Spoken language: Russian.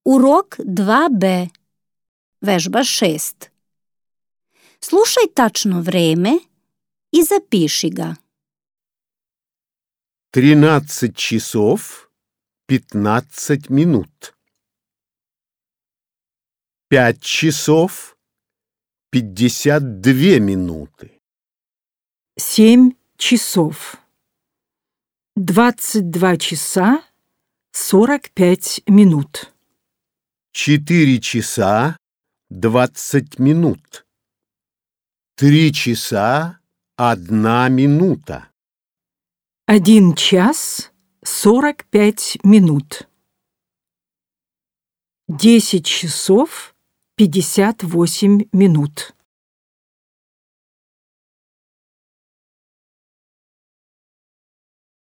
Урок 2Б. Vežba 6. Slušaj tačno vreme и запиши ga. 13 часов 15 минут. 5 часов 52 минуты. 7 часов. 22 часа 45 минут. 4 часа 20 минут. 3 часа 1 минута. 1 час 45 минут. 10 часов 58 минут.